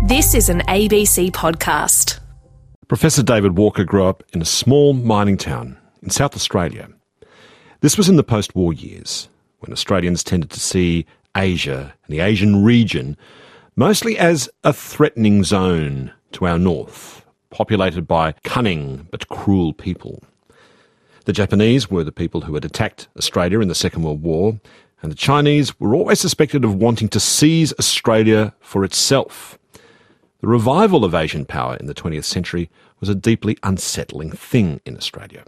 This is an ABC podcast. Professor David Walker grew up in a small mining town in South Australia. This was in the post-war years, when Australians tended to see Asia and the Asian region mostly as a threatening zone to our north, populated by cunning but cruel people. The Japanese were the people who had attacked Australia in the Second World War, and the Chinese were always suspected of wanting to seize Australia for itself. The revival of Asian power in the 20th century was a deeply unsettling thing in Australia.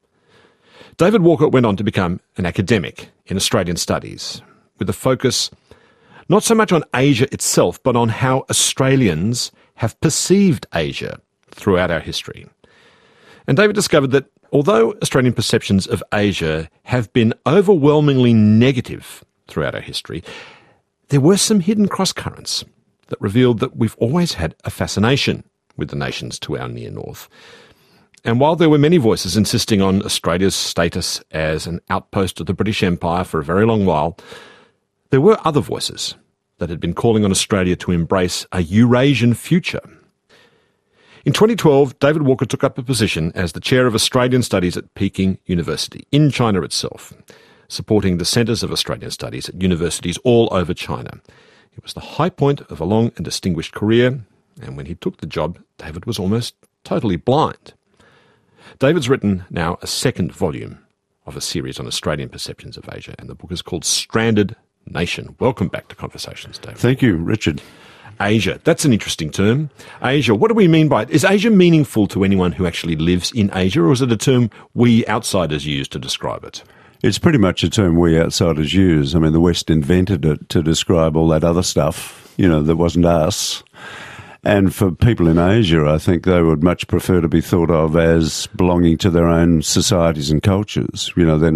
David Walker went on to become an academic in Australian studies, with a focus not so much on Asia itself, but on how Australians have perceived Asia throughout our history. And David discovered that although Australian perceptions of Asia have been overwhelmingly negative throughout our history, there were some hidden crosscurrents that revealed that we've always had a fascination with the nations to our near north. And while there were many voices insisting on Australia's status as an outpost of the British Empire for a very long while, there were other voices that had been calling on Australia to embrace a Eurasian future. In 2012, David Walker took up a position as the Chair of Australian Studies at Peking University, in China itself, supporting the Centres of Australian Studies at universities all over China. It was the high point of a long and distinguished career, and when he took the job, David was almost totally blind. David's written now a second volume of a series on Australian perceptions of Asia, and the book is called Stranded Nation. Welcome back to Conversations, David. Thank you, Richard. Asia, that's an interesting term. Asia, what do we mean by it? Is Asia meaningful to anyone who actually lives in Asia, or is it a term we outsiders use to describe it? It's pretty much a term we outsiders use. I mean, the West invented it to describe all that other stuff, that wasn't us. And for people in Asia, I think they would much prefer to be thought of as belonging to their own societies and cultures. They're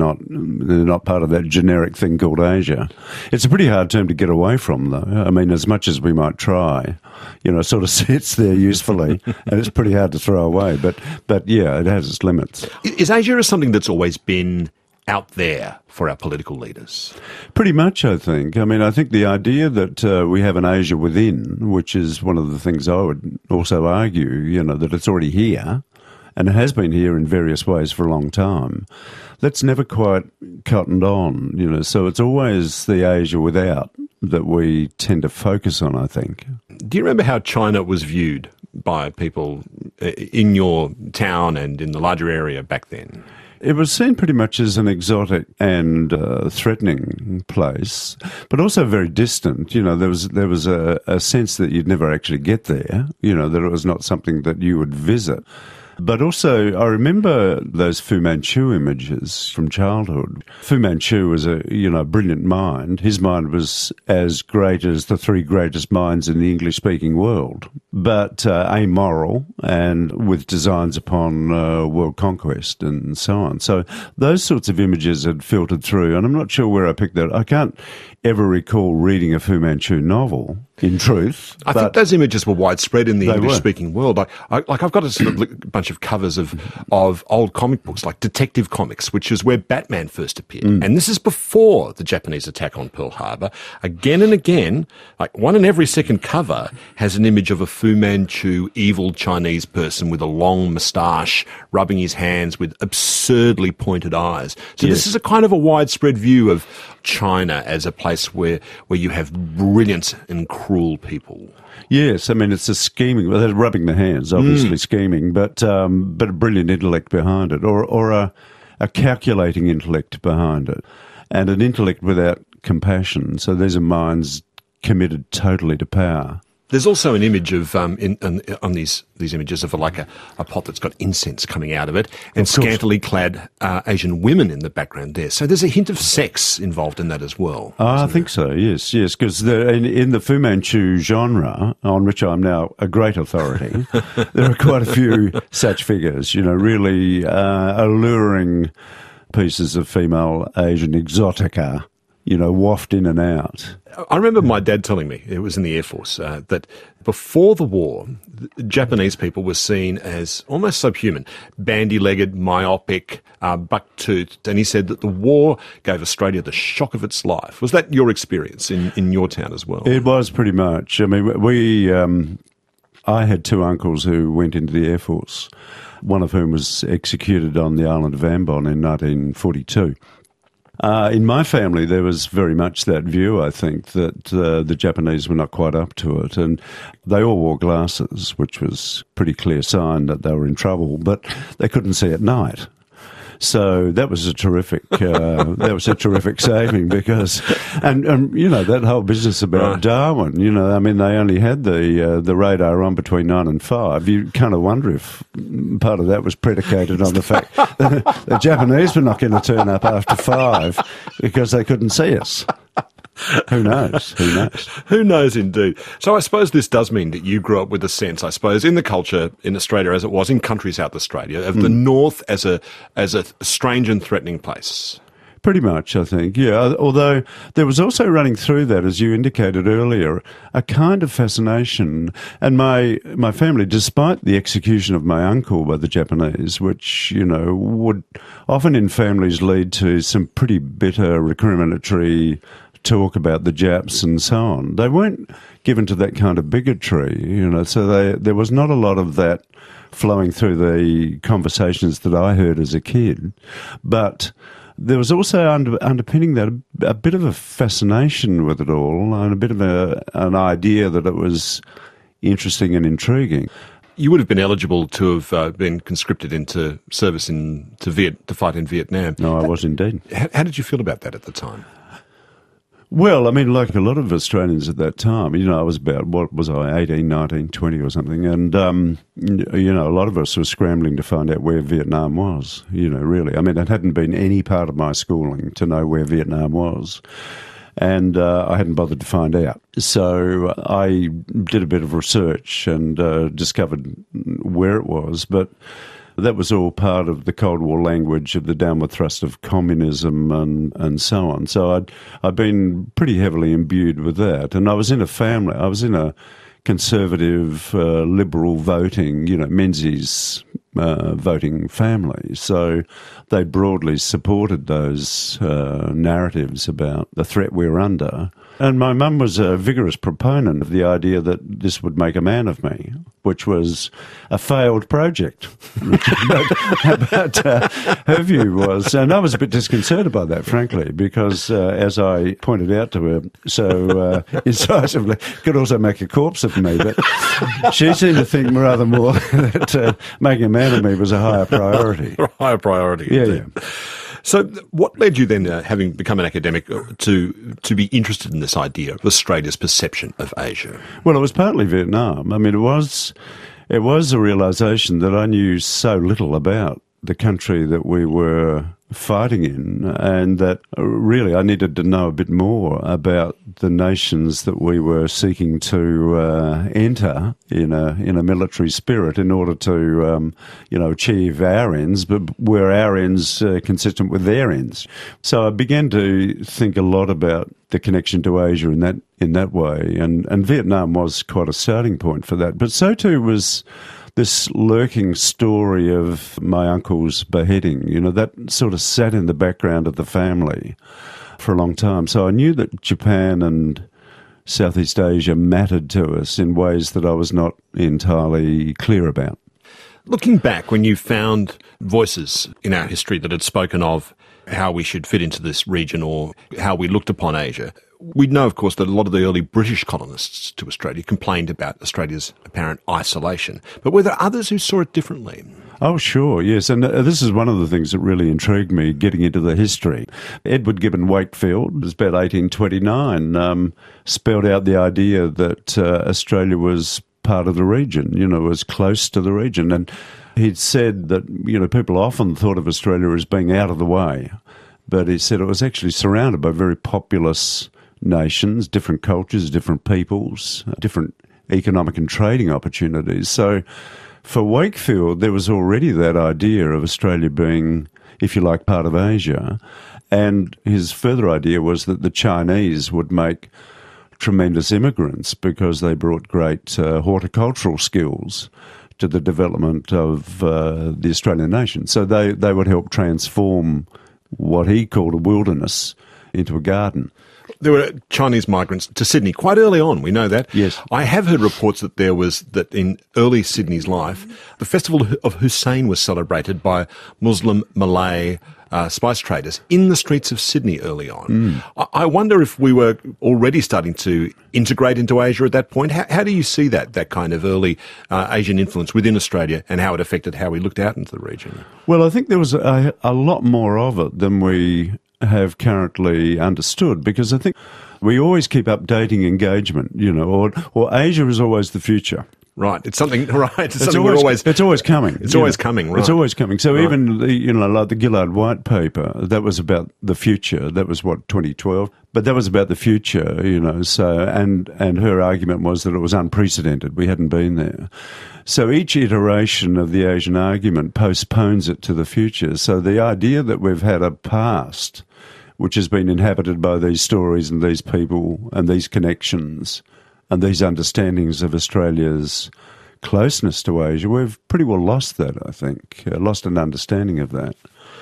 not part of that generic thing called Asia. It's a pretty hard term to get away from, though. I mean, as much as we might try, it sort of sits there usefully, and it's pretty hard to throw away. But yeah, it has its limits. Is Asia something that's always been out there for our political leaders? Pretty much, I think. I mean, I think the idea that we have an Asia within, which is one of the things I would also argue, that it's already here, and it has been here in various ways for a long time, that's never quite cottoned on, so it's always the Asia without that we tend to focus on, I think. Do you remember how China was viewed by people in your town and in the larger area back then? It was seen pretty much as an exotic and threatening place, but also very distant. There was a sense that you'd never actually get there, that it was not something that you would visit. But also, I remember those Fu Manchu images from childhood. Fu Manchu was a brilliant mind. His mind was as great as the three greatest minds in the English-speaking world, but amoral and with designs upon world conquest and so on. So those sorts of images had filtered through, and I'm not sure where I picked that. I can't ever recall reading a Fu Manchu novel, in truth. I think those images were widespread in the English-speaking world. I've got a sort of bunch of covers of old comic books, like Detective Comics, which is where Batman first appeared. And this is before the Japanese attack on Pearl Harbor. Again and again, like one in every second cover has an image of a Fu Manchu evil Chinese person with a long moustache, rubbing his hands with absurdly pointed eyes. So This is a kind of a widespread view of China as a place where you have brilliant and cruel people. Yes, I mean, it's a scheming, well, they're rubbing their hands, obviously scheming, but a brilliant intellect behind it, or a calculating intellect behind it, and an intellect without compassion. So these are minds committed totally to power. There's also an image of on these images of like a pot that's got incense coming out of it, and scantily clad Asian women in the background there. So there's a hint of sex involved in that as well. I think so. Yes, because in the Fu Manchu genre, on which I'm now a great authority, there are quite a few such figures. Really alluring pieces of female Asian exotica. Waft in and out. I remember my dad telling me, it was in the Air Force, that before the war, Japanese people were seen as almost subhuman, bandy-legged, myopic, buck-toothed, and he said that the war gave Australia the shock of its life. Was that your experience in your town as well? It was pretty much. I mean, we I had two uncles who went into the Air Force, one of whom was executed on the island of Ambon in 1942. In my family, there was very much that view, I think, that the Japanese were not quite up to it. And they all wore glasses, which was a pretty clear sign that they were in trouble, but they couldn't see at night. So that was a terrific saving because, and you know, that whole business about Darwin, you know, I mean, they only had the radar on between 9 and 5. You kind of wonder if part of that was predicated on the fact that the Japanese were not going to turn up after 5 because they couldn't see us. Who knows? Who knows? Who knows indeed. So I suppose this does mean that you grew up with a sense, I suppose, in the culture in Australia as it was in country South Australia, of the North as a strange and threatening place. Pretty much, I think, yeah. Although there was also running through that, as you indicated earlier, a kind of fascination. And my family, despite the execution of my uncle by the Japanese, which, you know, would often in families lead to some pretty bitter recriminatory talk about the Japs and so on, they weren't given to that kind of bigotry, you know, so there was not a lot of that flowing through the conversations that I heard as a kid. But there was also underpinning that a bit of a fascination with it all and a bit of an idea that it was interesting and intriguing. You would have been eligible to have been conscripted into service to fight in Vietnam. No, I was indeed. How did you feel about that at the time? Well, I mean, like a lot of Australians at that time, you know, I was about, 18, 19, 20 or something, and, you know, a lot of us were scrambling to find out where Vietnam was, you know, really. I mean, it hadn't been any part of my schooling to know where Vietnam was, and I hadn't bothered to find out. So I did a bit of research and discovered where it was, but that was all part of the Cold War language of the downward thrust of communism and so on. So I'd been pretty heavily imbued with that. And I was in a conservative, liberal voting, you know, Menzies voting family. So they broadly supported those narratives about the threat we were under. And my mum was a vigorous proponent of the idea that this would make a man of me, which was a failed project. But her view was, and I was a bit disconcerted by that, frankly, because as I pointed out to her so incisively, could also make a corpse of me. But she seemed to think rather more that making a man of me was a higher priority. Higher priority, yeah. So what led you then, having become an academic, to be interested in this idea of Australia's perception of Asia? Well, it was partly Vietnam. I mean, it was a realisation that I knew so little about the country that we were fighting in, and that really I needed to know a bit more about the nations that we were seeking to enter in a military spirit in order to achieve our ends, but were our ends consistent with their ends. So I began to think a lot about the connection to Asia in that way, and Vietnam was quite a starting point for that. But so too was this lurking story of my uncle's beheading, you know, that sort of sat in the background of the family for a long time. So I knew that Japan and Southeast Asia mattered to us in ways that I was not entirely clear about. Looking back, when you found voices in our history that had spoken of how we should fit into this region or how we looked upon Asia, we know, of course, that a lot of the early British colonists to Australia complained about Australia's apparent isolation. But were there others who saw it differently? Oh, sure, yes. And this is one of the things that really intrigued me, getting into the history. Edward Gibbon Wakefield, it was about 1829, spelled out the idea that Australia was part of the region, you know, was close to the region. And he'd said that, you know, people often thought of Australia as being out of the way. But he said it was actually surrounded by very populous nations, different cultures, different peoples, different economic and trading opportunities. So for Wakefield, there was already that idea of Australia being, if you like, part of Asia. And his further idea was that the Chinese would make tremendous immigrants because they brought great horticultural skills to the development of the Australian nation. So they would help transform what he called a wilderness into a garden. There were Chinese migrants to Sydney quite early on, we know that. Yes. I have heard reports that that in early Sydney's life, the Festival of Hussein was celebrated by Muslim, Malay, spice traders in the streets of Sydney early on. I wonder if we were already starting to integrate into Asia at that point. How do you see that kind of early Asian influence within Australia and how it affected how we looked out into the region? Well, I think there was a lot more of it than we have currently understood, because I think we always keep updating engagement, or Asia is always the future. Right, it's something. Right, it's always coming. It's always coming. Right, it's always coming. So right. even like the Gillard White paper, that was about the future. That was 2012, but that was about the future. So and her argument was that it was unprecedented. We hadn't been there. So each iteration of the Asian argument postpones it to the future. So the idea that we've had a past which has been inhabited by these stories and these people and these connections and these understandings of Australia's closeness to Asia, we've pretty well lost that, I think, lost an understanding of that.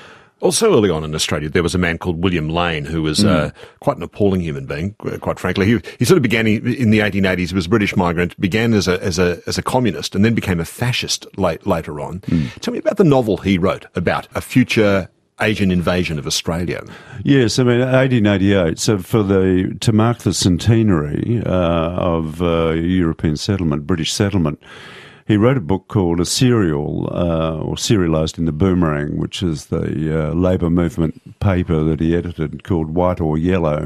Also early on in Australia, there was a man called William Lane who was quite an appalling human being, quite frankly. He sort of began in the 1880s. He was a British migrant, began as a communist and then became a fascist later on. Tell me about the novel he wrote about a future Asian invasion of Australia. Yes, 1888. So to mark the centenary of European settlement, British settlement, he wrote a book called A Serial, or serialised in the Boomerang, which is the labour movement paper that he edited, called White or Yellow,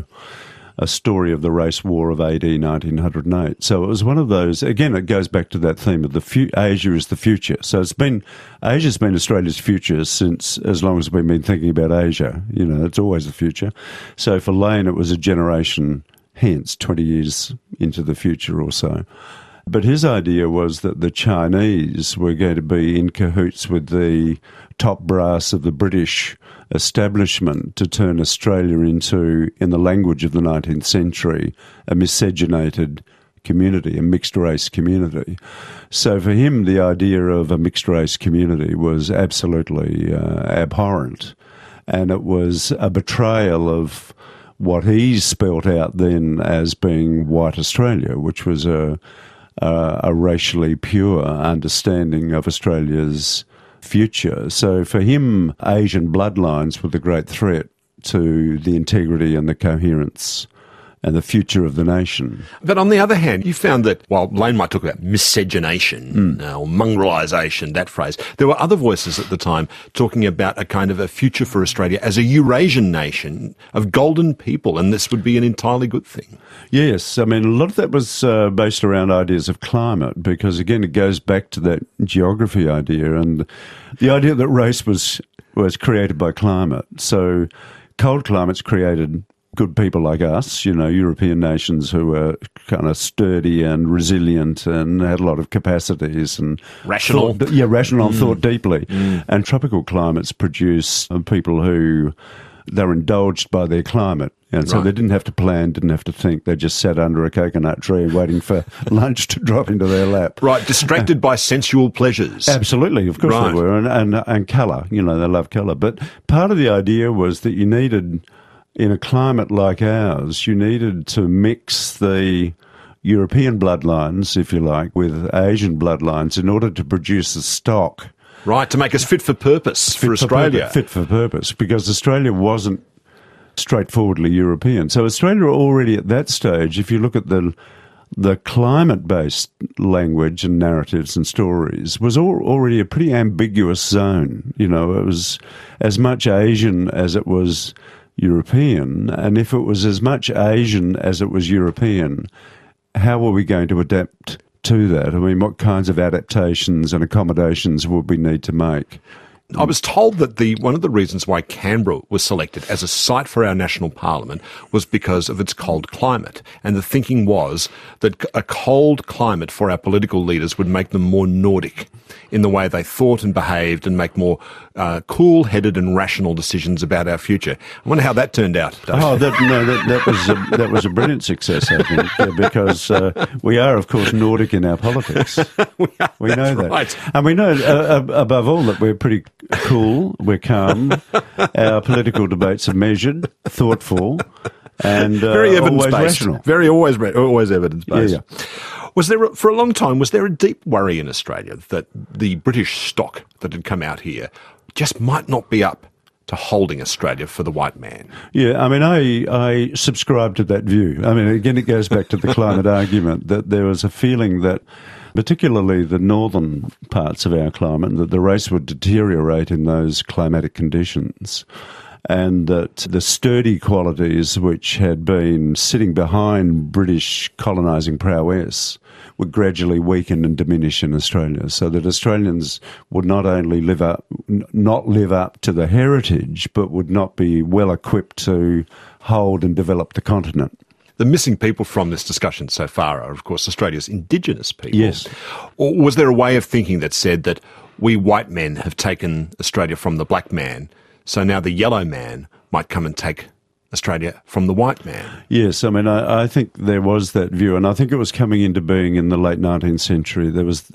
a story of the race war of AD 1908. So it was one of those, again, it goes back to that theme of Asia is the future. So Asia's been Australia's future since as long as we've been thinking about Asia. It's always the future. So for Lane, it was a generation hence, 20 years into the future or so. But his idea was that the Chinese were going to be in cahoots with the top brass of the British establishment to turn Australia into, in the language of the 19th century, a miscegenated community, a mixed-race community. So for him, the idea of a mixed-race community was absolutely abhorrent, and it was a betrayal of what he spelt out then as being white Australia, which was a racially pure understanding of Australia's future. So for him, Asian bloodlines were the great threat to the integrity and the coherence and the future of the nation. But on the other hand, you found that while Lane might talk about miscegenation or mongrelization, that phrase, there were other voices at the time talking about a kind of a future for Australia as a Eurasian nation of golden people, and this would be an entirely good thing. Yes, a lot of that was based around ideas of climate, because again, it goes back to that geography idea and the idea that race was created by climate. So cold climates created good people like us, European nations who were kind of sturdy and resilient and had a lot of capacities and rational. Rational and thought deeply. And tropical climates produce people who they're indulged by their climate. And so they didn't have to plan, didn't have to think. They just sat under a coconut tree waiting for lunch to drop into their lap. Right, distracted by sensual pleasures. Absolutely, of course they were. And colour, they love colour. But part of the idea was that you needed, in a climate like ours, you needed to mix the European bloodlines, if you like, with Asian bloodlines in order to produce a stock. Right, to make us fit for purpose for Australia. Fit for purpose, because Australia wasn't straightforwardly European. So Australia already at that stage, if you look at the climate-based language and narratives and stories, was already a pretty ambiguous zone. It was as much Asian as it was European, and if it was as much Asian as it was European, how were we going to adapt to that? What kinds of adaptations and accommodations would we need to make? I was told that one of the reasons why Canberra was selected as a site for our national parliament was because of its cold climate. And the thinking was that a cold climate for our political leaders would make them more Nordic in the way they thought and behaved and make more cool-headed and rational decisions about our future. I wonder how that turned out. That was a brilliant success, I think, because we are, of course, Nordic in our politics. We know that. Right. And we know, above all, that we're pretty cool, we're calm, our political debates are measured, thoughtful, and very evidence-based. always rational. Very always evidence-based. Yeah. Was there, for a long time, was there a deep worry in Australia that the British stock that had come out here just might not be up to holding Australia for the white man? Yeah, I mean, I subscribe to that view. I mean, again, it goes back to the climate argument that there was a feeling that, particularly the northern parts of our climate, that the race would deteriorate in those climatic conditions, and that the sturdy qualities which had been sitting behind British colonising prowess would gradually weaken and diminish in Australia, so that Australians would not only not live up to the heritage, but would not be well equipped to hold and develop the continent. The missing people from this discussion so far are, of course, Australia's Indigenous people. Yes. Or was there a way of thinking that said that we white men have taken Australia from the black man, so now the yellow man might come and take Australia from the white man? Yes, I mean, I think there was that view, and I think it was coming into being in the late 19th century. There was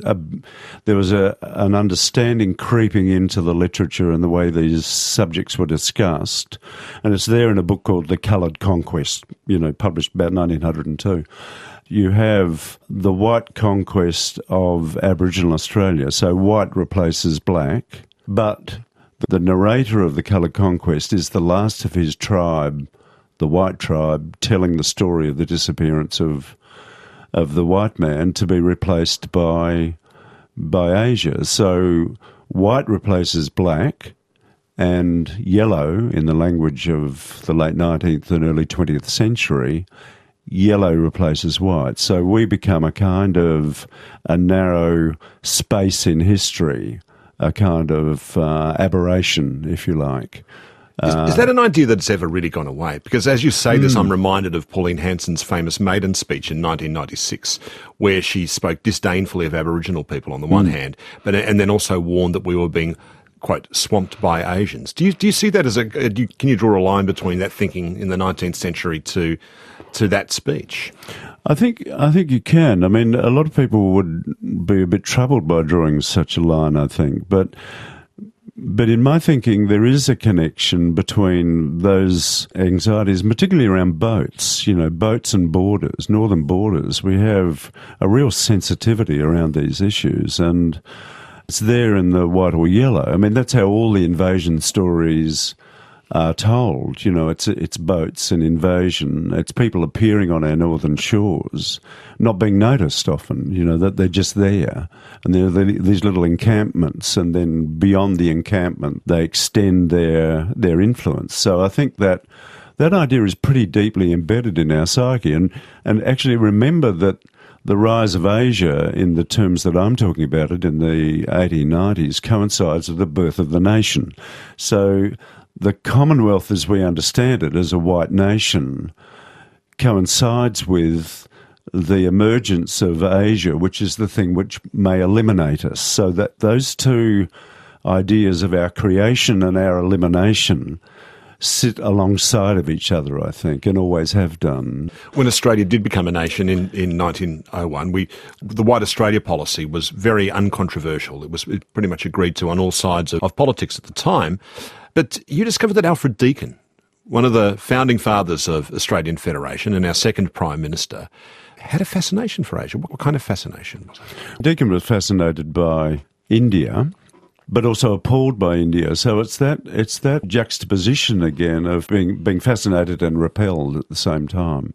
an understanding creeping into the literature and the way these subjects were discussed, and it's there in a book called The Coloured Conquest, published about 1902. You have the white conquest of Aboriginal Australia, so white replaces black, but the narrator of The Coloured Conquest is the last of his tribe, the white tribe, telling the story of the disappearance of the white man to be replaced by Asia. So white replaces black, and yellow, in the language of the late 19th and early 20th century, yellow replaces white. So we become a kind of a narrow space in history, a kind of aberration, if you like. Is that an idea that's ever really gone away? Because as you say this, I'm reminded of Pauline Hanson's famous maiden speech in 1996, where she spoke disdainfully of Aboriginal people on the one hand, and then also warned that we were being, quote, swamped by Asians. Do you see that as can you draw a line between that thinking in the 19th century to that speech? I think you can. I mean, a lot of people would be a bit troubled by drawing such a line, I think. But in my thinking, there is a connection between those anxieties, particularly around boats, boats and borders, northern borders. We have a real sensitivity around these issues, and it's there in the white or yellow. I mean, that's how all the invasion stories are told. It's boats and invasion. It's people appearing on our northern shores, not being noticed often, that they're just there. And there are these little encampments, and then beyond the encampment, they extend their influence. So I think that idea is pretty deeply embedded in our psyche. And actually remember that the rise of Asia, in the terms that I'm talking about it, in the 1890s, coincides with the birth of the nation. So the Commonwealth, as we understand it, as a white nation, coincides with the emergence of Asia, which is the thing which may eliminate us. So that those two ideas of our creation and our elimination sit alongside of each other, I think, and always have done. When Australia did become a nation in 1901, the White Australia policy was very uncontroversial. It was pretty much agreed to on all sides of politics at the time. But you discovered that Alfred Deakin, one of the founding fathers of Australian Federation and our second Prime Minister, had a fascination for Asia. What kind of fascination was it? Deakin was fascinated by India, but also appalled by India. So it's that juxtaposition again of being fascinated and repelled at the same time.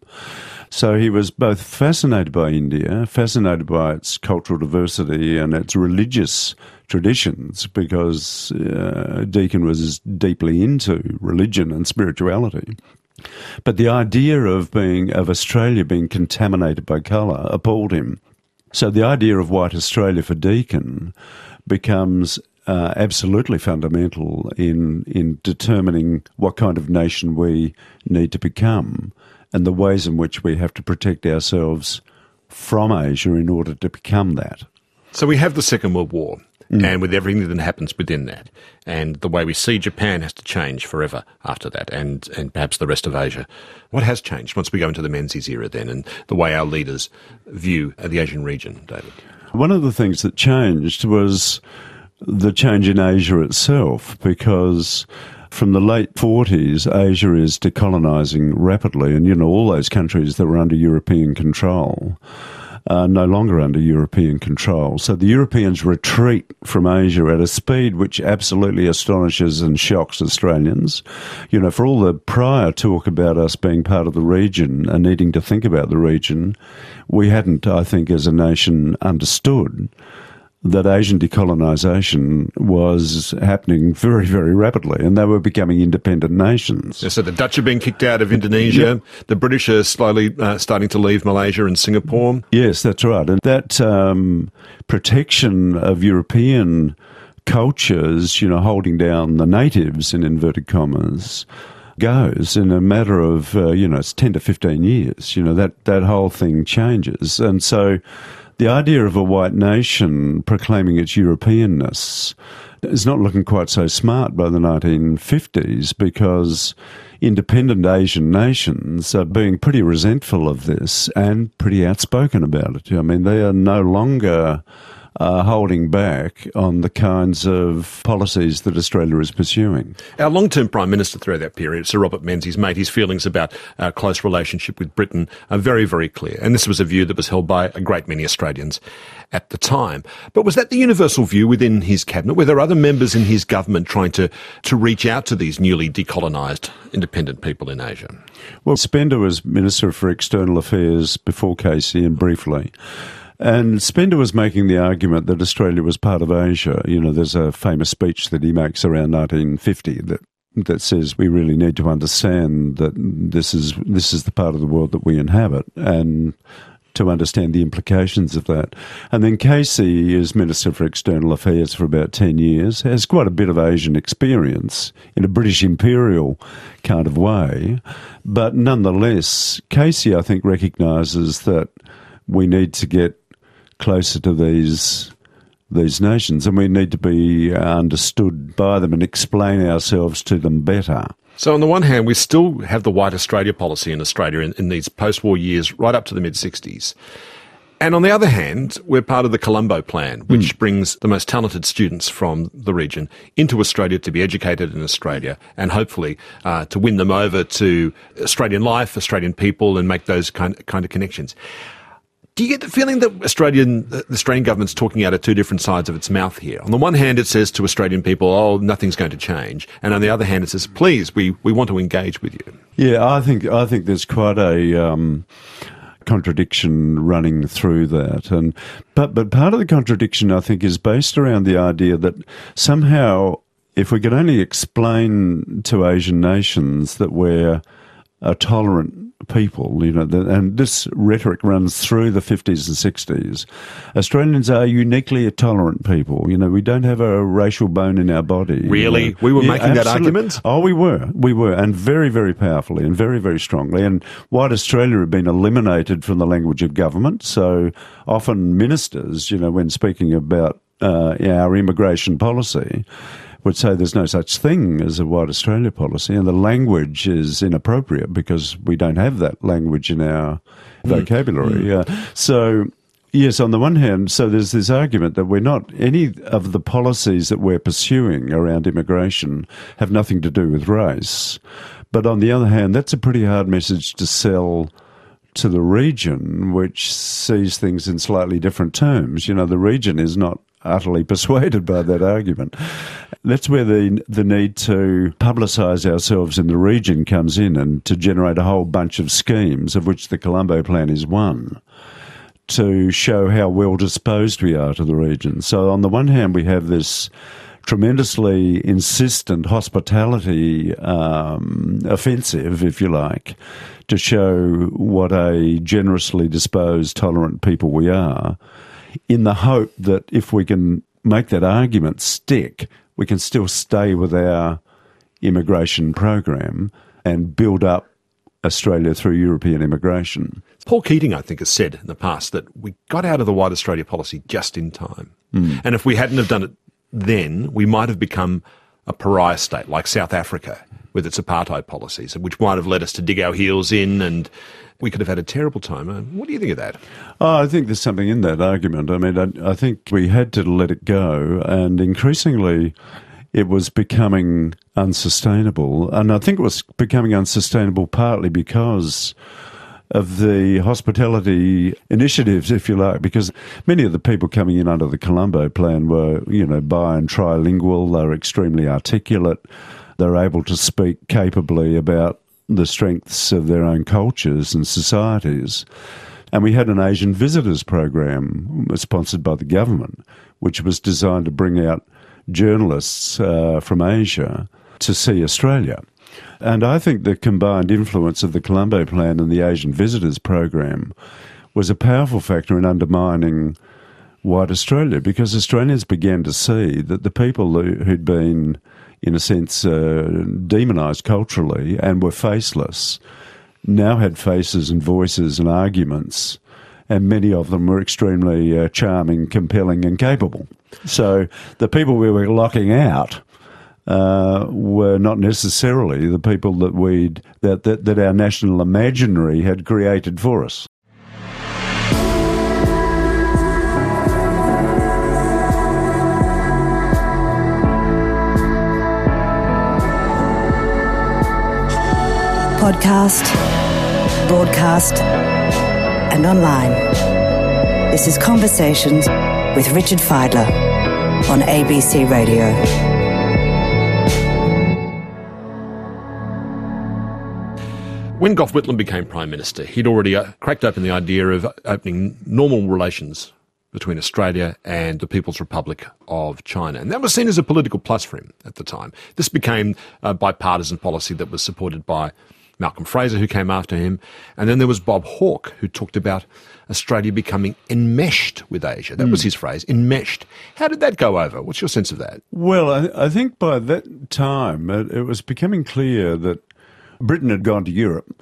So he was both fascinated by India, fascinated by its cultural diversity and its religious traditions, because Deakin was deeply into religion and spirituality. But the idea of Australia being contaminated by colour appalled him. So the idea of white Australia for Deakin becomes absolutely fundamental in determining what kind of nation we need to become and the ways in which we have to protect ourselves from Asia in order to become that. So we have the Second World War, and with everything that happens within that, and the way we see Japan has to change forever after that, and perhaps the rest of Asia. What has changed once we go into the Menzies era then, and the way our leaders view the Asian region, David? One of the things that changed was the change in Asia itself, because from the late 40s, Asia is decolonising rapidly, and, all those countries that were under European control are no longer under European control. So the Europeans retreat from Asia at a speed which absolutely astonishes and shocks Australians. For all the prior talk about us being part of the region and needing to think about the region, we hadn't, I think, as a nation understood that Asian decolonisation was happening very, very rapidly, and they were becoming independent nations. So the Dutch are being kicked out of Indonesia. Yep. The British are slowly starting to leave Malaysia and Singapore. Yes, that's right. And that protection of European cultures, holding down the natives, in inverted commas, goes in a matter of, it's 10 to 15 years. That whole thing changes. And so the idea of a white nation proclaiming its Europeanness is not looking quite so smart by the 1950s, because independent Asian nations are being pretty resentful of this and pretty outspoken about it. They are no longer holding back on the kinds of policies that Australia is pursuing. Our long-term Prime Minister throughout that period, Sir Robert Menzies, made his feelings about our close relationship with Britain very, very clear. And this was a view that was held by a great many Australians at the time. But was that the universal view within his cabinet? Were there other members in his government trying to reach out to these newly decolonised independent people in Asia? Well, Spender was Minister for External Affairs before Casey, and briefly. And Spender was making the argument that Australia was part of Asia. There's a famous speech that he makes around 1950 that says we really need to understand that this is the part of the world that we inhabit, and to understand the implications of that. And then Casey is Minister for External Affairs for about 10 years, has quite a bit of Asian experience in a British imperial kind of way. But nonetheless, Casey, I think, recognises that we need to get closer to these nations, and we need to be understood by them and explain ourselves to them better. So on the one hand, we still have the White Australia policy in Australia in these post-war years right up to the mid-60s. And on the other hand, we're part of the Colombo Plan, which brings the most talented students from the region into Australia to be educated in Australia, and hopefully to win them over to Australian life, Australian people, and make those kind of connections. Do you get the feeling that the Australian government's talking out of two different sides of its mouth here? On the one hand, it says to Australian people, oh, nothing's going to change. And on the other hand, it says, please, we want to engage with you. Yeah, I think there's quite a contradiction running through that. But part of the contradiction, I think, is based around the idea that somehow, if we could only explain to Asian nations that we're a tolerant people, and this rhetoric runs through the 50s and 60s. Australians are uniquely a tolerant people. We don't have a racial bone in our body. Really? We were making that argument? Oh, we were, and very, very powerfully and very, very strongly. And white Australia had been eliminated from the language of government, so often ministers, when speaking about our immigration policy, would say there's no such thing as a white Australia policy, and the language is inappropriate because we don't have that language in our vocabulary. So, yes, on the one hand, so there's this argument that any of the policies that we're pursuing around immigration have nothing to do with race. But on the other hand, that's a pretty hard message to sell to the region, which sees things in slightly different terms. The region is not utterly persuaded by that argument. That's where the need to publicise ourselves in the region comes in, and to generate a whole bunch of schemes, of which the Colombo Plan is one, to show how well disposed we are to the region. So on the one hand, we have this tremendously insistent hospitality offensive, if you like, to show what a generously disposed, tolerant people we are, in the hope that if we can make that argument stick, we can still stay with our immigration program and build up Australia through European immigration. Paul Keating, I think, has said in the past that we got out of the White Australia policy just in time. And if we hadn't have done it then, we might have become a pariah state like South Africa with its apartheid policies, which might have led us to dig our heels in, and we could have had a terrible time. What do you think of that? Oh, I think there's something in that argument. I mean, I think we had to let it go, and increasingly it was becoming unsustainable. And I think it was becoming unsustainable partly because of the hospitality initiatives, if you like, because many of the people coming in under the Colombo Plan were, bi and trilingual. They were extremely articulate. They were able to speak capably about the strengths of their own cultures and societies. And we had an Asian visitors program sponsored by the government, which was designed to bring out journalists from Asia to see Australia. And I think the combined influence of the Colombo Plan and the Asian Visitors Program was a powerful factor in undermining white Australia, because Australians began to see that the people who'd been, in a sense, demonised culturally and were faceless now had faces and voices and arguments, and many of them were extremely charming, compelling and capable. So the people we were locking out were not necessarily the people that our national imaginary had created for us. Podcast, broadcast, and online. This is Conversations with Richard Fidler on ABC Radio. When Gough Whitlam became Prime Minister, he'd already cracked open the idea of opening normal relations between Australia and the People's Republic of China. And that was seen as a political plus for him at the time. This became a bipartisan policy that was supported by Malcolm Fraser, who came after him. And then there was Bob Hawke, who talked about Australia becoming enmeshed with Asia. That was his phrase, enmeshed. How did that go over? What's your sense of that? Well, I think by that time it was becoming clear that Britain had gone to Europe.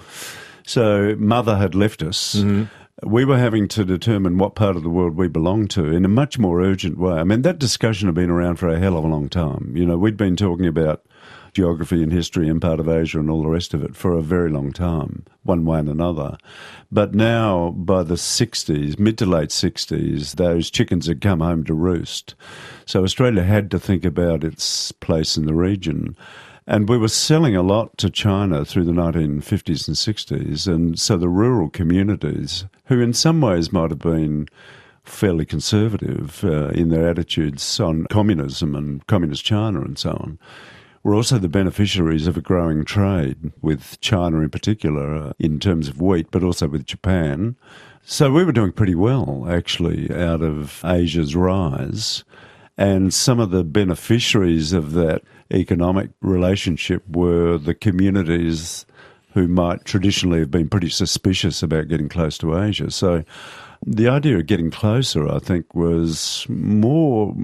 So Mother had left us. Mm-hmm. We were having to determine what part of the world we belonged to in a much more urgent way. I mean, that discussion had been around for a hell of a long time. We'd been talking about geography and history and part of Asia and all the rest of it for a very long time, one way and another. But now, by the 60s, mid to late 60s, those chickens had come home to roost. So Australia had to think about its place in the region. And we were selling a lot to China through the 1950s and 60s. And so the rural communities, who in some ways might have been fairly conservative in their attitudes on communism and communist China and so on, were also the beneficiaries of a growing trade with China in particular in terms of wheat, but also with Japan. So we were doing pretty well, actually, out of Asia's rise. And some of the beneficiaries of that economic relationship were the communities who might traditionally have been pretty suspicious about getting close to Asia. So the idea of getting closer, I think, was more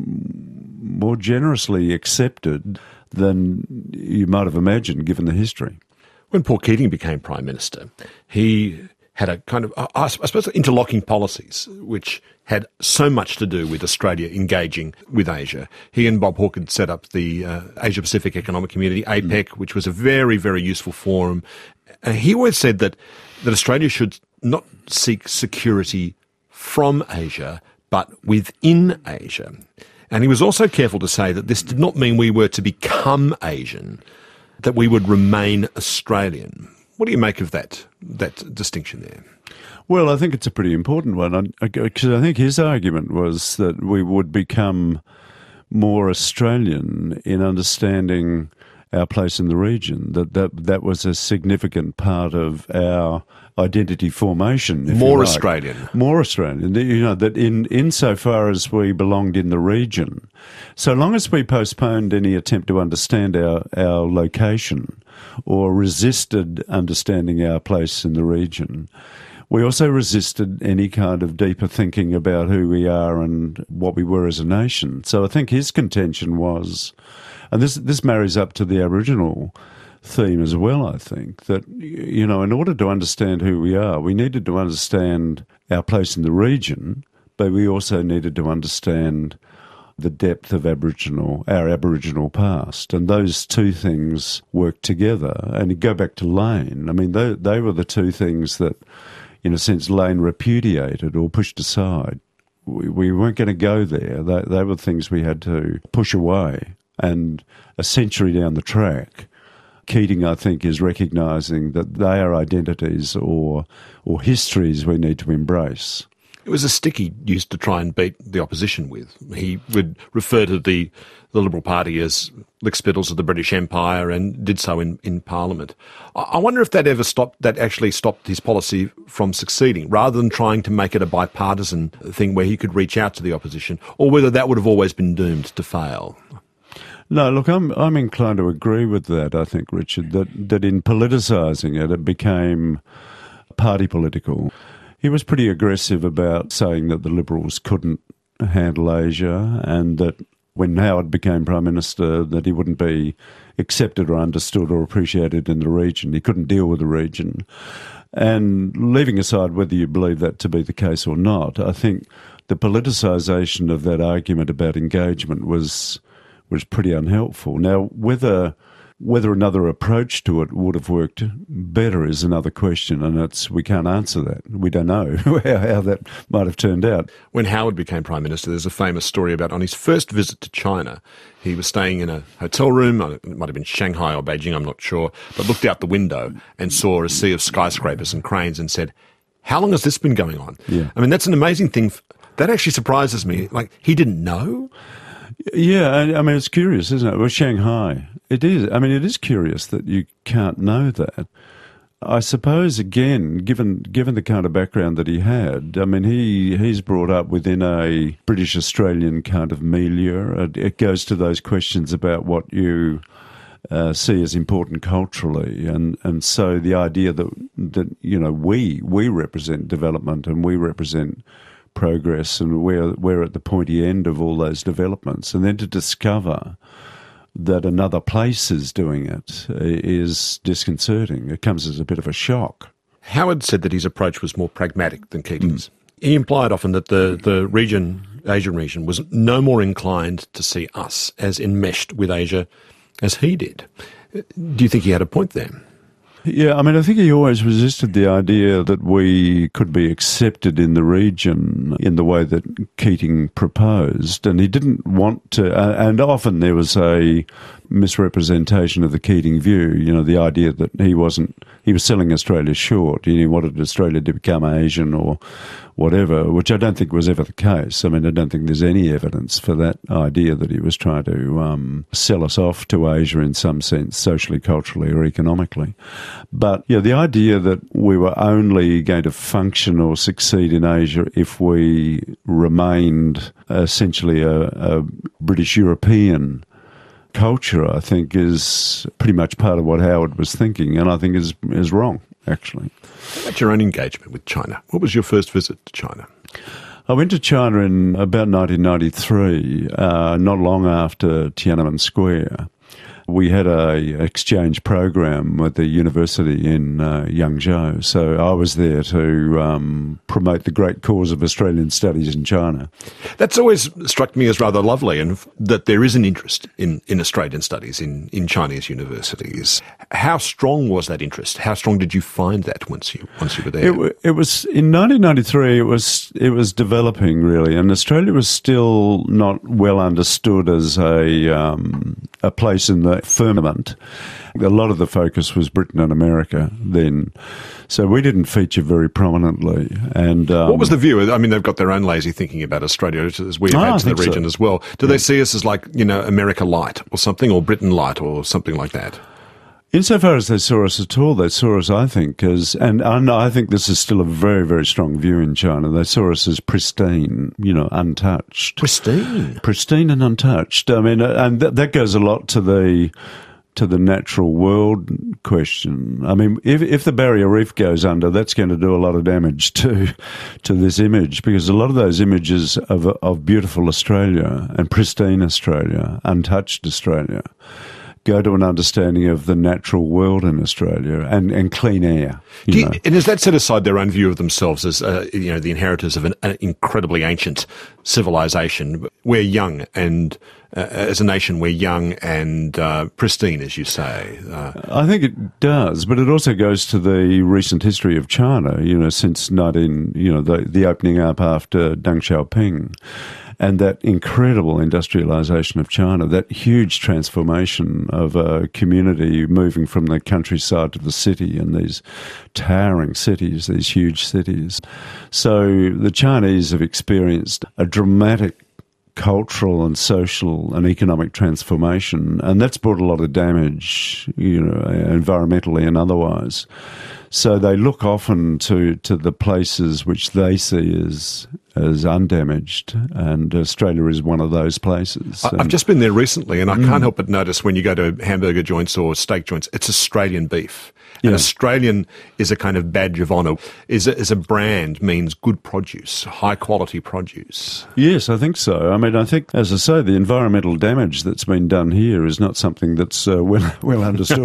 generously accepted than you might have imagined, given the history. When Paul Keating became Prime Minister, he had a kind of, I suppose, interlocking policies, which had so much to do with Australia engaging with Asia. He and Bob Hawke had set up the Asia-Pacific Economic Community, APEC, which was a very, very useful forum. And he always said that Australia should not seek security from Asia, but within Asia. And he was also careful to say that this did not mean we were to become Asian, that we would remain Australian. What do you make of that distinction there? Well, I think it's a pretty important one, because I think his argument was that we would become more Australian in understanding our place in the region, that was a significant part of our identity formation. More Australian. More Australian. That insofar as we belonged in the region, so long as we postponed any attempt to understand our location or resisted understanding our place in the region, we also resisted any kind of deeper thinking about who we are and what we were as a nation. So I think his contention was, and this marries up to the Aboriginal theme as well, I think, that, in order to understand who we are, we needed to understand our place in the region, but we also needed to understand the depth of our Aboriginal past. And those two things work together. And you go back to Lane, I mean, they were the two things that, in a sense, Lane repudiated or pushed aside. We weren't going to go there. They were things we had to push away. And a century down the track, Keating, I think, is recognising that they are identities or histories we need to embrace. It was a stick he used to try and beat the opposition with. He would refer to the Liberal Party as lickspittles of the British Empire and did so in Parliament. I wonder if that actually stopped his policy from succeeding, rather than trying to make it a bipartisan thing where he could reach out to the opposition, or whether that would have always been doomed to fail. No, look, I'm inclined to agree with that, I think, Richard, that in politicising it, it became party political. He was pretty aggressive about saying that the Liberals couldn't handle Asia, and that when Howard became Prime Minister, that he wouldn't be accepted or understood or appreciated in the region. He couldn't deal with the region. And leaving aside whether you believe that to be the case or not, I think the politicisation of that argument about engagement was pretty unhelpful. Now, whether another approach to it would have worked better is another question, and we can't answer that. We don't know how that might have turned out. When Howard became Prime Minister, there's a famous story about on his first visit to China, he was staying in a hotel room, it might have been Shanghai or Beijing, I'm not sure, but looked out the window and saw a sea of skyscrapers and cranes and said, "How long has this been going on?" Yeah. I mean, that's an amazing thing. That actually surprises me. Like, he didn't know? Yeah, I mean, it's curious, isn't it? Well, Shanghai, it is. I mean, it is curious that you can't know that. I suppose, again, given the kind of background that he had, I mean, he's brought up within a British-Australian kind of milieu. It goes to those questions about what you see as important culturally, and so the idea that you know we represent development and we represent progress, and we're at the pointy end of all those developments, and then to discover that another place is doing it is disconcerting. It comes as a bit of a shock. Howard said that his approach was more pragmatic than Keating's. He implied often that the Asian region, was no more inclined to see us as enmeshed with Asia as he did. Do you think he had a point there? Yeah, I mean, I think he always resisted the idea that we could be accepted in the region in the way that Keating proposed, and he didn't want to, and often there was a misrepresentation of the Keating view, you know, the idea that he was selling Australia short, he wanted Australia to become Asian or whatever, which I don't think was ever the case. I mean, I don't think there's any evidence for that idea that he was trying to sell us off to Asia in some sense, socially, culturally or economically. But yeah, the idea that we were only going to function or succeed in Asia if we remained essentially a British European culture, I think, is pretty much part of what Howard was thinking, and I think is wrong, actually. How about your own engagement with China? What was your first visit to China? I went to China in about 1993, not long after Tiananmen Square. We had an exchange program with the university in Yangzhou, so I was there to promote the great cause of Australian studies in China. That's always struck me as rather lovely, and that there is an interest in Australian studies in Chinese universities. How strong was that interest? How strong did you find that once you were there? It was in 1993. It was developing really, and Australia was still not well understood as a place in the firmament. A lot of the focus was Britain and America then, so we didn't feature very prominently. And what was the view? I mean, they've got their own lazy thinking about Australia, as we have had to the region as well. Do they see us as like, you know, America light or something, or Britain light or something like that? Insofar as they saw us at all, they saw us, I think, as, and I think this is still a very, very strong view in China, they saw us as pristine, you know, untouched. Pristine? Pristine and untouched. I mean, and that goes a lot to the natural world question. I mean, if the Barrier Reef goes under, that's going to do a lot of damage to this image, because a lot of those images of beautiful Australia and pristine Australia, untouched Australia, go to an understanding of the natural world in Australia and clean air. And does that set aside their own view of themselves as you know, the inheritors of an incredibly ancient civilization? We're young, and as a nation, we're young and pristine, as you say. I think it does, but it also goes to the recent history of China. You know, since the opening up after Deng Xiaoping. And that incredible industrialization of China, that huge transformation of a community moving from the countryside to the city, and these towering cities, these huge cities. So the Chinese have experienced a dramatic cultural and social and economic transformation, and that's brought a lot of damage, environmentally and otherwise. So they look often to the places which they see as undamaged, and Australia is one of those places. I've just been there recently, and I can't help but notice when you go to hamburger joints or steak joints, it's Australian beef. And Australian is a kind of badge of honour, is a brand, means good produce, high quality produce. Yes, I think so. I mean, I think, as I say, the environmental damage that's been done here is not something that's well understood,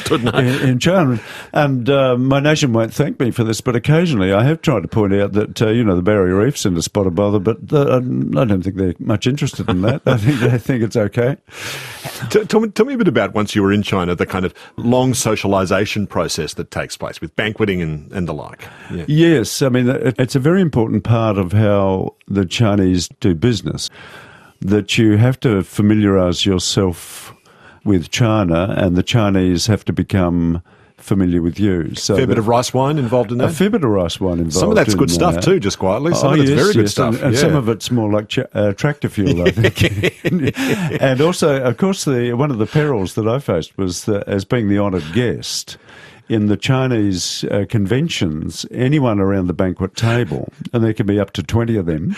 in China. And my nation won't thank me for this, but occasionally I have tried to point out that, the Barrier Reef's in a spot of bother, but I don't think they're much interested in that. I think they think it's okay. Tell me a bit about, once you were in China, the kind of long socialisation process that takes place with banqueting and the like. Yeah. Yes, I mean, it's a very important part of how the Chinese do business, that you have to familiarise yourself with China, and the Chinese have to become familiar with you. So fair bit of rice wine involved in that? A fair bit of rice wine involved. Some of that's good stuff too, just quietly. Some of it's very good stuff. And some of it's more like tractor fuel, I think. And also, of course, one of the perils that I faced was as being the honoured guest. In the Chinese conventions, anyone around the banquet table, and there can be up to 20 of them,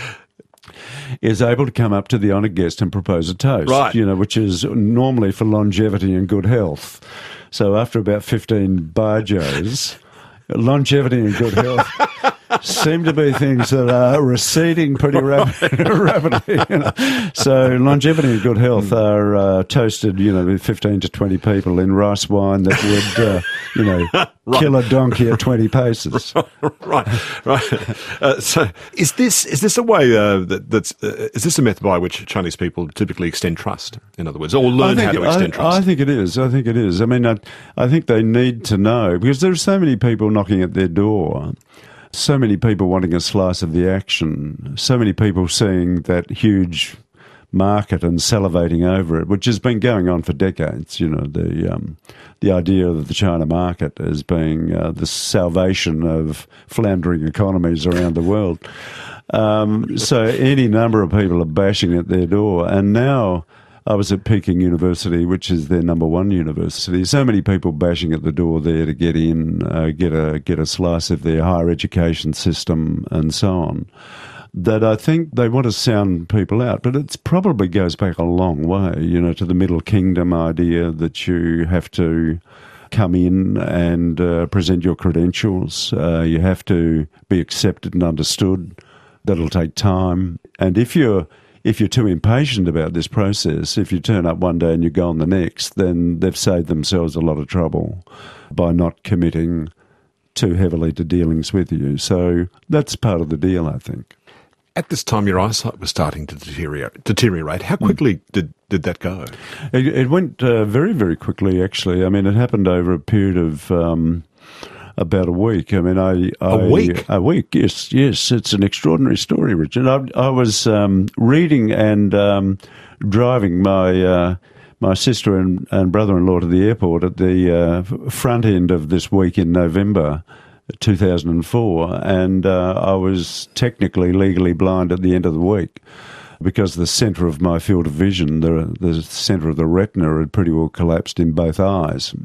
is able to come up to the honoured guest and propose a toast, right. Which is normally for longevity and good health. So after about 15 bajos, longevity and good health seem to be things that are receding pretty rapidly. So longevity and good health are toasted, with 15 to 20 people in rice wine that would, kill a donkey at 20 paces. Right. So is this a way is this a method by which Chinese people typically extend trust, in other words, or learn how to extend trust? I think it is. I mean, I think they need to know, because there are so many people knocking at their door, so many people wanting a slice of the action, so many people seeing that huge market and salivating over it, which has been going on for decades. The idea of the China market as being the salvation of floundering economies around the world. So any number of people are bashing at their door, and now I was at Peking University, which is their number one university. So many people bashing at the door there to get in, get a slice of their higher education system and so on, that I think they want to sound people out. But it probably goes back a long way, to the Middle Kingdom idea that you have to come in and present your credentials. You have to be accepted and understood. That'll take time. And if you're too impatient about this process, if you turn up one day and you go on the next, then they've saved themselves a lot of trouble by not committing too heavily to dealings with you. So that's part of the deal, I think. At this time, your eyesight was starting to deteriorate. How quickly did that go? It went very, very quickly, actually. I mean, it happened over a period of about a week. I mean, A week? A week, yes. It's an extraordinary story, Richard. I was reading and driving my sister and brother-in-law to the airport at the front end of this week in November 2004, and I was technically legally blind at the end of the week, because the centre of my field of vision, the centre of the retina, had pretty well collapsed in both eyes.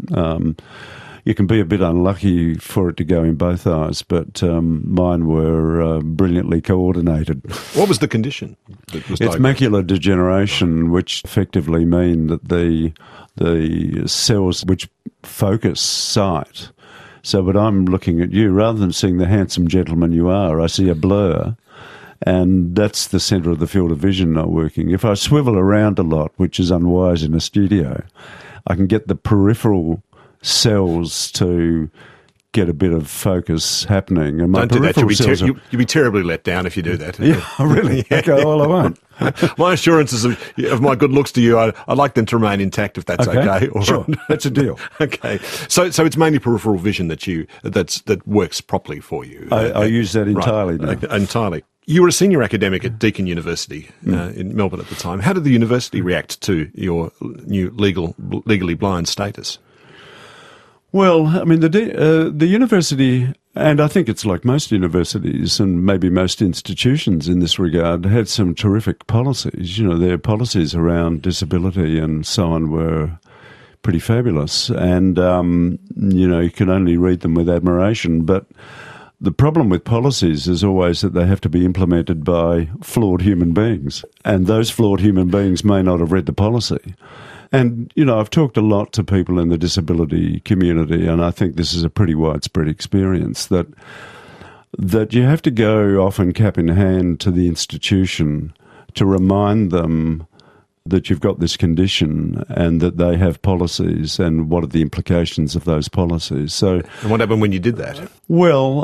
You can be a bit unlucky for it to go in both eyes, but mine were brilliantly coordinated. What was the condition? It's macular degeneration, which effectively mean that the cells which focus sight. So when I'm looking at you, rather than seeing the handsome gentleman you are, I see a blur. And that's the centre of the field of vision not working. If I swivel around a lot, which is unwise in a studio, I can get the peripheral cells to get a bit of focus happening. And my Don't do that. peripheral You'll be terribly let down if you do that. Yeah, really? Okay, well, I won't. My assurances of my good looks to you, I'd like them to remain intact if that's okay. Sure, that's a deal. Okay, so it's mainly peripheral vision that works properly for you. I use that entirely now. Entirely. You were a senior academic at Deakin University in Melbourne at the time. How did the university react to your new legally blind status? Well, I mean, the university, and I think it's like most universities and maybe most institutions in this regard, had some terrific policies. You know, their policies around disability and so on were pretty fabulous. And, you know, you can only read them with admiration. But the problem with policies is always that they have to be implemented by flawed human beings. And those flawed human beings may not have read the policy. And, you know, I've talked a lot to people in the disability community, and I think this is a pretty widespread experience, that you have to go often cap in hand to the institution to remind them that you've got this condition and that they have policies and what are the implications of those policies. So, and what happened when you did that? Well,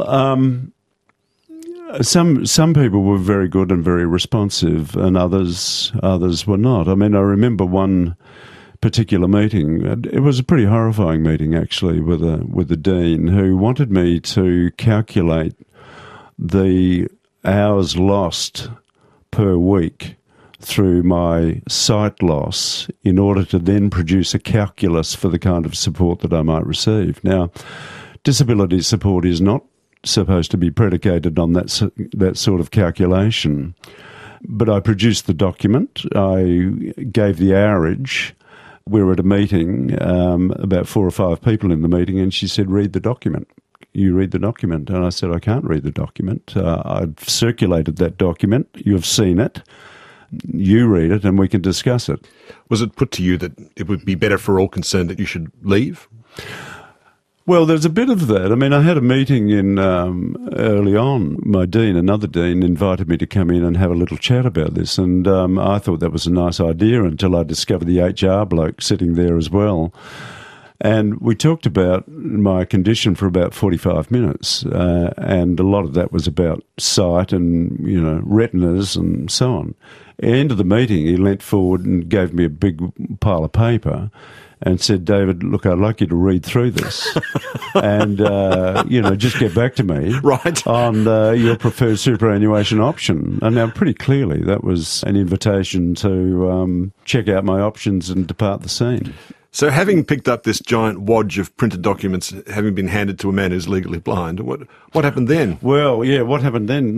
some people were very good and very responsive, and others were not. I mean, I remember one particular meeting. It was a pretty horrifying meeting, actually, with the dean, who wanted me to calculate the hours lost per week through my sight loss in order to then produce a calculus for the kind of support that I might receive. Now, disability support is not supposed to be predicated on that sort of calculation, but I produced the document. I gave the hourage. We were at a meeting, about 4 or 5 people in the meeting, and she said, "Read the document. You read the document." And I said, "I can't read the document. I've circulated that document. You've seen it. You read it and we can discuss it." Was it put to you that it would be better for all concerned that you should leave? Well, there's a bit of that. I mean, I had a meeting early on. My dean, another dean, invited me to come in and have a little chat about this, and I thought that was a nice idea until I discovered the HR bloke sitting there as well. And we talked about my condition for about 45 minutes, and a lot of that was about sight and, you know, retinas and so on. At the end of the meeting, he leant forward and gave me a big pile of paper and said, "David, look, I'd like you to read through this and, you know, just get back to me on your preferred superannuation option." And now pretty clearly that was an invitation to check out my options and depart the scene. So having picked up this giant wodge of printed documents, having been handed to a man who's legally blind, what happened then? Well, yeah, what happened then?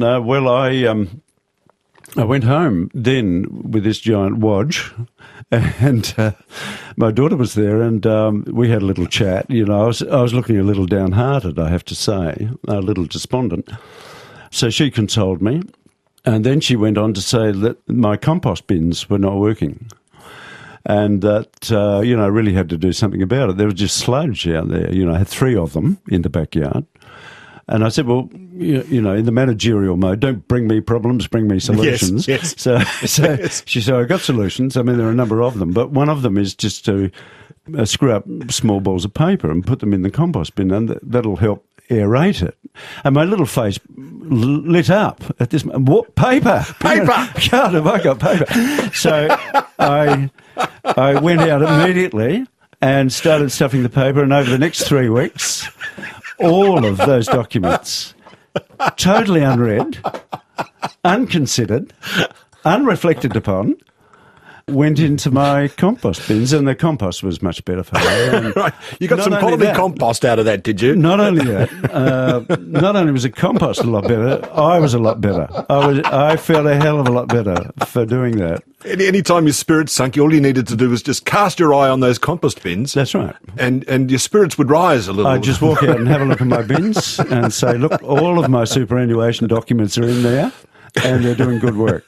I went home then with this giant wodge, and my daughter was there, and we had a little chat. You know, I was looking a little downhearted, I have to say, a little despondent. So she consoled me, and then she went on to say that my compost bins were not working, and that, you know, I really had to do something about it. There was just sludge out there. You know, I had 3 of them in the backyard. And I said, well, you know, in the managerial mode, don't bring me problems, bring me solutions. Yes. So she said, "I've got solutions. I mean, there are a number of them, but one of them is just to screw up small balls of paper and put them in the compost bin, and that'll help aerate it." And my little face lit up at this. What? Paper! God, have I got paper? So I went out immediately and started stuffing the paper, and over the next 3 weeks, all of those documents, totally unread, unconsidered, unreflected upon, went into my compost bins, and the compost was much better for me. Right. You got some quality compost out of that, did you? Not only that, not only was the compost a lot better, I was a lot better. I felt a hell of a lot better for doing that. Any time your spirits sunk, all you needed to do was just cast your eye on those compost bins. That's right. And your spirits would rise a little. I'd just walk out and have a look at my bins and say, look, all of my superannuation documents are in there and they're doing good work.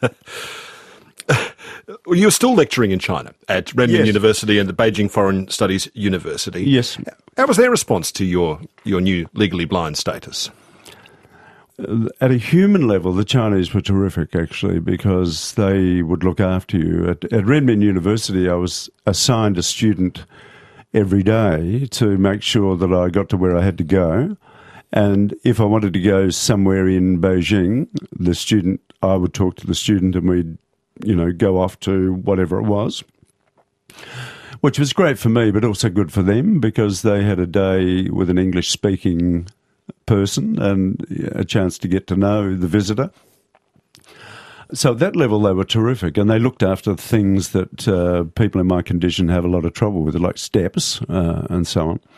You're still lecturing in China at Renmin University and the Beijing Foreign Studies University. Yes. How was their response to your new legally blind status? At a human level, the Chinese were terrific, actually, because they would look after you. At Renmin University, I was assigned a student every day to make sure that I got to where I had to go. And if I wanted to go somewhere in Beijing, I would talk to the student and we'd, go off to whatever it was, which was great for me, but also good for them because they had a day with an English-speaking person and a chance to get to know the visitor. So at that level, they were terrific, and they looked after things that people in my condition have a lot of trouble with, like steps and so on.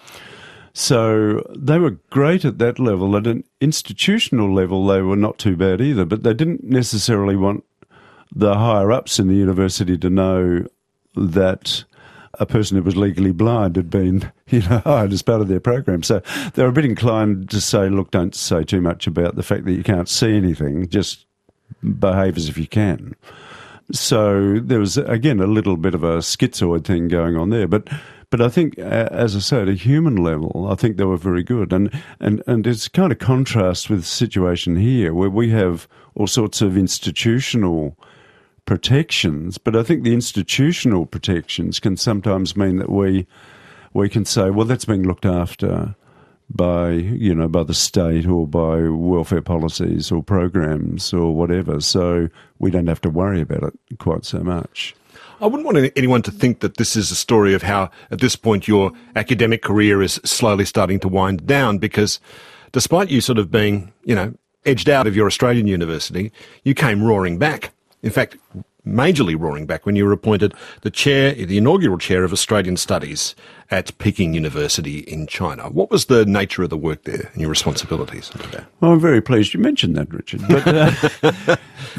So they were great at that level. At an institutional level, they were not too bad either, but they didn't necessarily want the higher-ups in the university to know that a person who was legally blind had been, hired as part of their program. So they were a bit inclined to say, look, don't say too much about the fact that you can't see anything, just behave as if you can. So there was, again, a little bit of a schizoid thing going on there. But I think, as I say, at a human level, I think they were very good. And it's kind of contrast with the situation here, where we have all sorts of institutional protections, but I think the institutional protections can sometimes mean that we can say, well, that's being looked after by the state or by welfare policies or programs or whatever, so we don't have to worry about it quite so much. I wouldn't want anyone to think that this is a story of how, at this point, your academic career is slowly starting to wind down, because despite you sort of being, edged out of your Australian university, you came roaring back. In fact, majorly roaring back when you were appointed the inaugural chair of Australian Studies at Peking University in China. What was the nature of the work there and your responsibilities? Well, I'm very pleased you mentioned that, Richard. But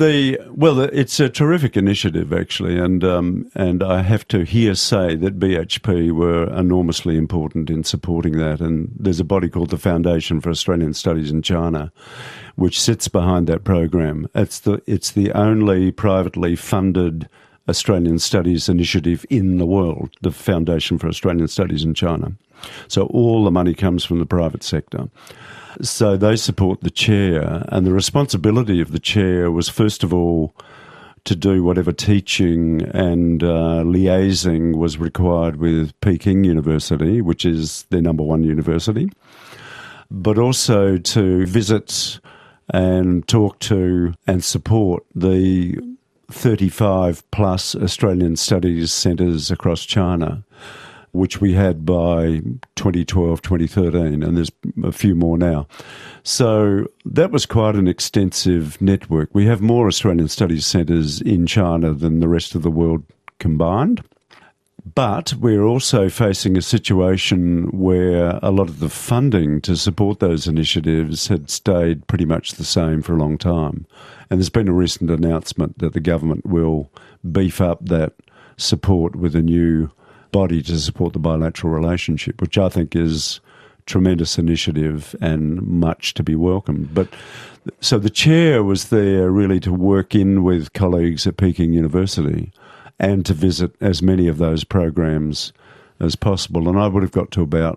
it's a terrific initiative, actually, and I have to here say that BHP were enormously important in supporting that. And there's a body called the Foundation for Australian Studies in China, which sits behind that program. It's the only privately funded Australian Studies initiative in the world, the Foundation for Australian Studies in China. So all the money comes from the private sector. So they support the chair, and the responsibility of the chair was, first of all, to do whatever teaching and liaising was required with Peking University, which is their number one university, but also to visit and talk to and support the 35 plus Australian Studies centres across China, which we had by 2012, 2013, and there's a few more now. So that was quite an extensive network. We have more Australian Studies centres in China than the rest of the world combined. But we're also facing a situation where a lot of the funding to support those initiatives had stayed pretty much the same for a long time. And there's been a recent announcement that the government will beef up that support with a new body to support the bilateral relationship, which I think is a tremendous initiative and much to be welcomed. But so the chair was there really to work in with colleagues at Peking University and to visit as many of those programs as possible. And I would have got to about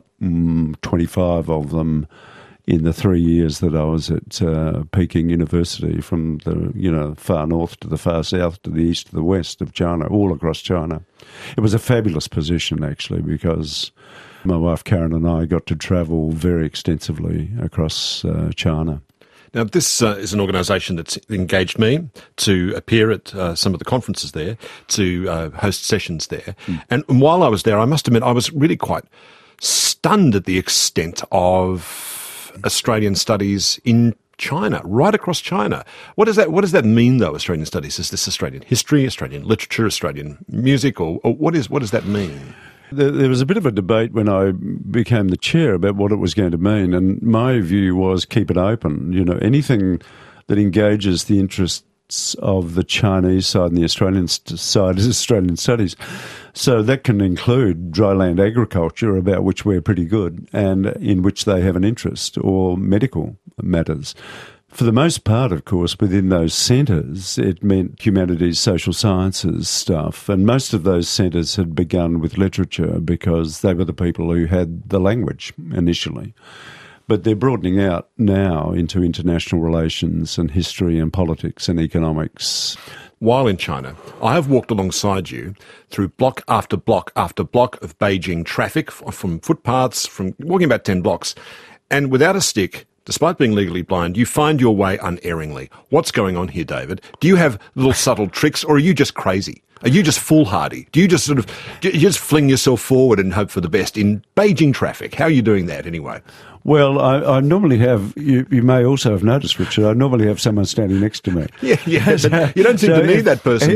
25 of them in the 3 years that I was at Peking University, from the far north to the far south to the east to the west of China, all across China. It was a fabulous position, actually, because my wife Karen and I got to travel very extensively across China. Now, this is an organisation that's engaged me to appear at some of the conferences there, to host sessions there. And while I was there, I must admit, I was really quite stunned at the extent of Australian studies in China, right across China. What does that mean, though, Australian studies? Is this Australian history, Australian literature, Australian music, or what does that mean? There was a bit of a debate when I became the chair about what it was going to mean, and my view was keep it open. Anything that engages the interests of the Chinese side and the Australian side is Australian studies. So that can include dryland agriculture, about which we're pretty good, and in which they have an interest, or medical matters. For the most part, of course, within those centres, it meant humanities, social sciences stuff, and most of those centres had begun with literature because they were the people who had the language initially. But they're broadening out now into international relations and history and politics and economics. While in China, I have walked alongside you through block after block after block of Beijing traffic, from footpaths, from walking about 10 blocks, and without a stick, despite being legally blind, you find your way unerringly. What's going on here, David? Do you have little subtle tricks, or are you just crazy? Are you just foolhardy? Do you just you just fling yourself forward and hope for the best in Beijing traffic? How are you doing that anyway? Well, I normally have, you may also have noticed, Richard, I normally have someone standing next to me. Yeah, but you don't seem to need that person,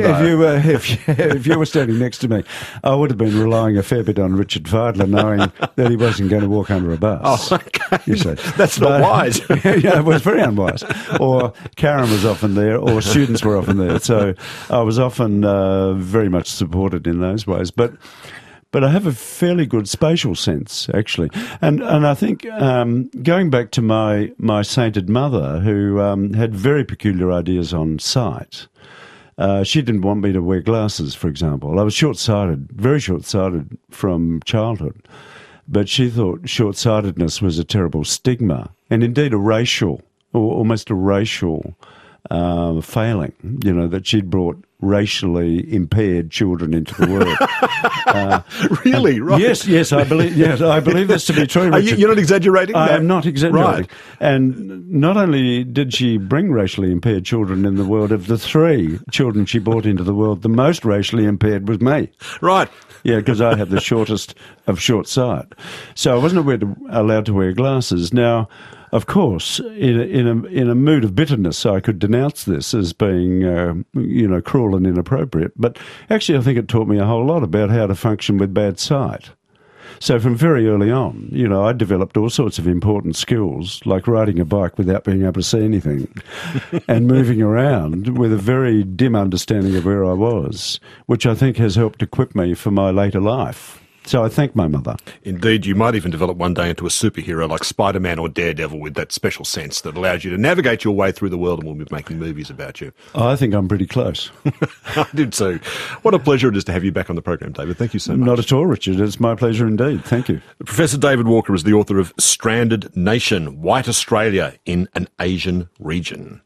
if you were standing next to me, I would have been relying a fair bit on Richard Fiedler, knowing that he wasn't going to walk under a bus. Oh, okay. You see. That's not wise. Yeah, it was very unwise. Or Karen was often there, or students were often there. So I was often very much supported in those ways. But I have a fairly good spatial sense, actually. And I think going back to my sainted mother, who had very peculiar ideas on sight, she didn't want me to wear glasses, for example. I was short-sighted, very short-sighted from childhood. But she thought short-sightedness was a terrible stigma, and indeed almost a racial failing, that she'd brought racially impaired children into the world. Really? Right. Yes, I believe this to be true, Richard. You're not exaggerating? I am not exaggerating. Right. And not only did she bring racially impaired children in the world, of the 3 children she brought into the world, the most racially impaired was me. Right. Yeah, because I have the shortest of short sight. So I wasn't allowed to wear glasses. Now, of course, in a mood of bitterness, I could denounce this as being, cruel and inappropriate. But actually, I think it taught me a whole lot about how to function with bad sight. So from very early on, I developed all sorts of important skills, like riding a bike without being able to see anything and moving around with a very dim understanding of where I was, which I think has helped equip me for my later life. So I thank my mother. Indeed, you might even develop one day into a superhero like Spider-Man or Daredevil with that special sense that allows you to navigate your way through the world, and we'll be making movies about you. I think I'm pretty close. I did too. What a pleasure it is to have you back on the program, David. Thank you so much. Not at all, Richard. It's my pleasure indeed. Thank you. Professor David Walker is the author of Stranded Nation, White Australia in an Asian Region.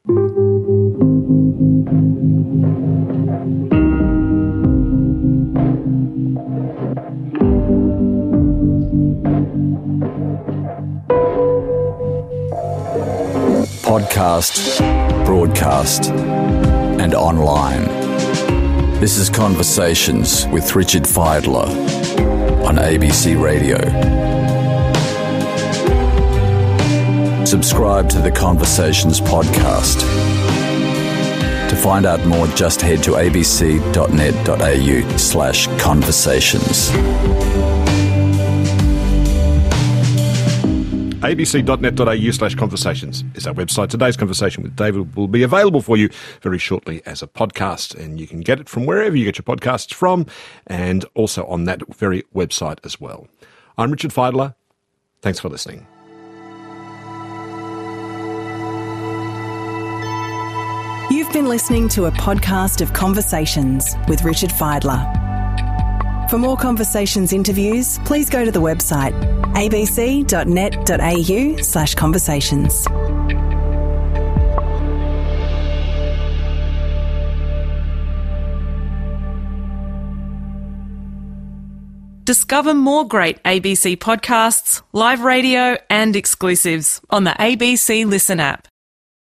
Podcast, broadcast, and online. This is Conversations with Richard Fiedler on ABC Radio. Subscribe to the Conversations podcast. To find out more, just head to abc.net.au/conversations. abc.net.au/conversations is our website. Today's conversation with David will be available for you very shortly as a podcast, and you can get it from wherever you get your podcasts from, and also on that very website as well. I'm Richard Fiedler. Thanks for listening. You've been listening to a podcast of Conversations with Richard Fiedler. For more Conversations interviews, please go to the website abc.net.au/conversations. Discover more great ABC podcasts, live radio and exclusives on the ABC Listen app.